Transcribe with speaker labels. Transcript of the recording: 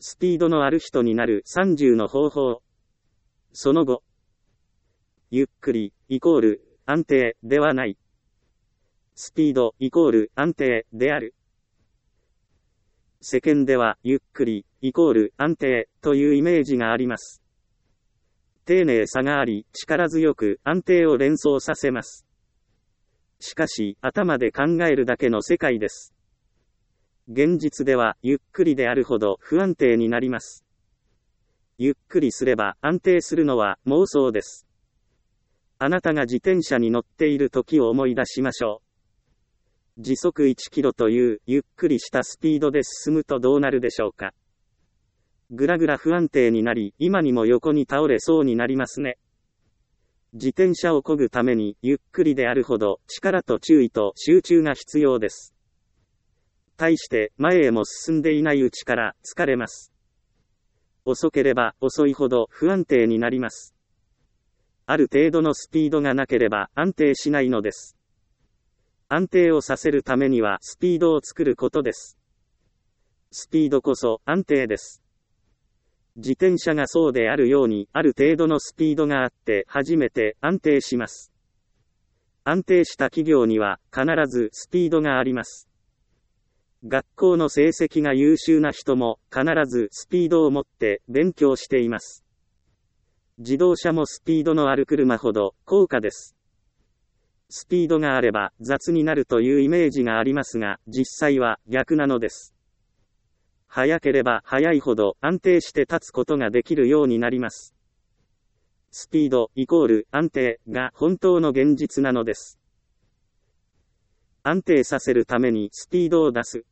Speaker 1: スピードのある人になる30の方法。その後、ゆっくりイコール安定ではない。スピードイコール安定である。世間ではゆっくりイコール安定というイメージがあります。丁寧さがあり、力強く安定を連想させます。しかし、頭で考えるだけの世界です。現実ではゆっくりであるほど不安定になります。ゆっくりすれば安定するのは妄想です。あなたが自転車に乗っている時を思い出しましょう。時速1キロというゆっくりしたスピードで進むとどうなるでしょうか。ぐらぐら不安定になり、今にも横に倒れそうになりますね。自転車を漕ぐためにゆっくりであるほど力と注意と集中が必要です。対して前へも進んでいないうちから疲れます。遅ければ遅いほど不安定になります。ある程度のスピードがなければ安定しないのです。安定をさせるためにはスピードを作ることです。スピードこそ安定です。自転車がそうであるように、ある程度のスピードがあって初めて安定します。安定した企業には必ずスピードがあります。学校の成績が優秀な人も必ずスピードを持って勉強しています。自動車もスピードのある車ほど高価です。スピードがあれば雑になるというイメージがありますが、実際は逆なのです。速ければ速いほど安定して立つことができるようになります。スピードイコール安定が本当の現実なのです。安定させるためにスピードを出す。